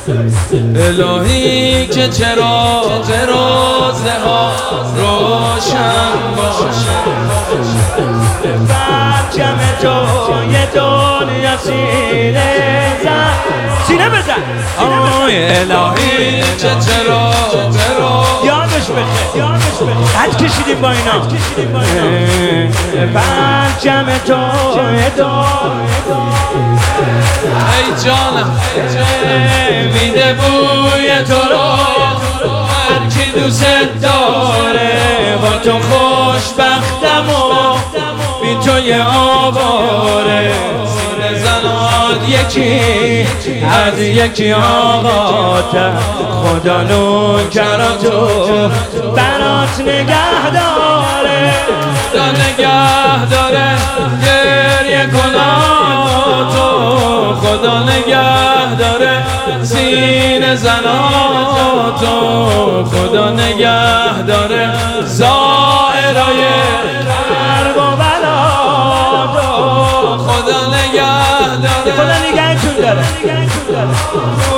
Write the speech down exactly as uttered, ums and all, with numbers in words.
الهی که چراغ روزه ها روشن باشه، برچم توی دنیا سینه زن، سینه بزن. آه الهی که چراغ روزه یادش بخیر، یادش بخیر. حد کشیدیم با اینا. برچم توی دنیا ای جانم میده بوی تو رو، هر کی دوست داره با تو خوشبختم و بی تو یه آواره. سینه زناد یکی از یکی آقاته، خدا نوکر تو برات نگه داره، خدا نگه داره گریه کناتو، خدا نگه داره سینه زناتو، خدا نگه داره زائرای درب و بلاتو، خدا نگه داره، خدا نگهتون داره.